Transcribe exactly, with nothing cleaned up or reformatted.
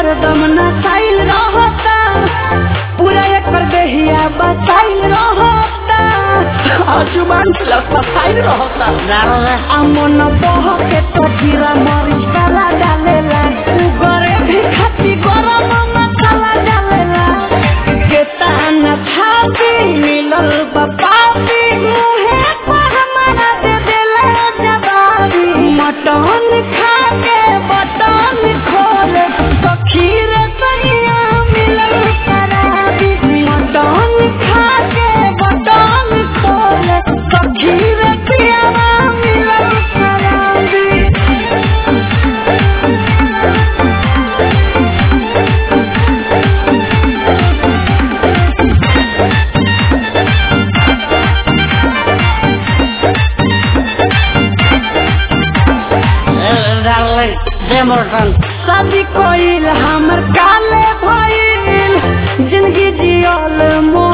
हरदम नसाइल रहता पूरा एकर देहिया बसाइल रहता आजुबान लसाइल रहता अमन बह के तो गिरा मरीच वाला डालेला उगरे भी खाती गरम मसाला डालेला केता न थापी मिलल बपापी मुहे पर हमारा दे देला जवाबी मटन खा के बटन खोले सखीर सैया मिलल शराबी मटन खा के बटन खोले सखीर पियावा मिलल शराबी शादी कोइल हमर काले भइल जिंदगी जियल मो